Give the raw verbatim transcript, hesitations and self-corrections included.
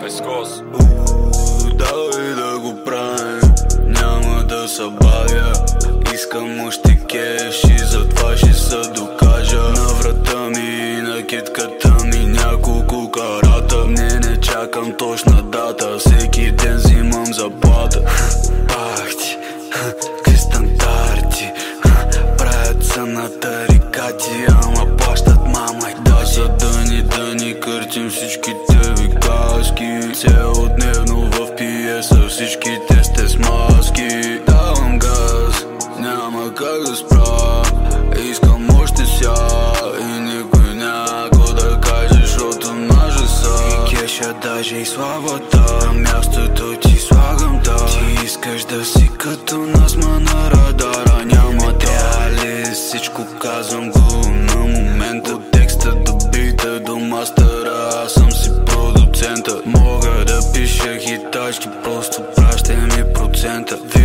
Пескос. Давай да го правим, няма да се бавя. Искам още кеш и затова ще се докажа. На врата ми и на китката ми няколко карата. Не, не чакам точна дата, всеки ден взимам заплата. Пах ти, какви стандарти, правят се на тарикати, ама плащат мама и да. За да ни, да ни къртим всичките викашки, целодневно в пиеса всичките сте с маски. Давам газ, няма как да спра, искам още ся и никой няко да каже, защото наже са. И кеша, даже и славата, на мястото ти слагам да. Ти искаш да си като нас, ма на радара няма да. Ли всичко казвам го на момента, от текста до бита до мастера, аз съм си продуцента. Мога да пиша хитачки, просто пращай ми процента.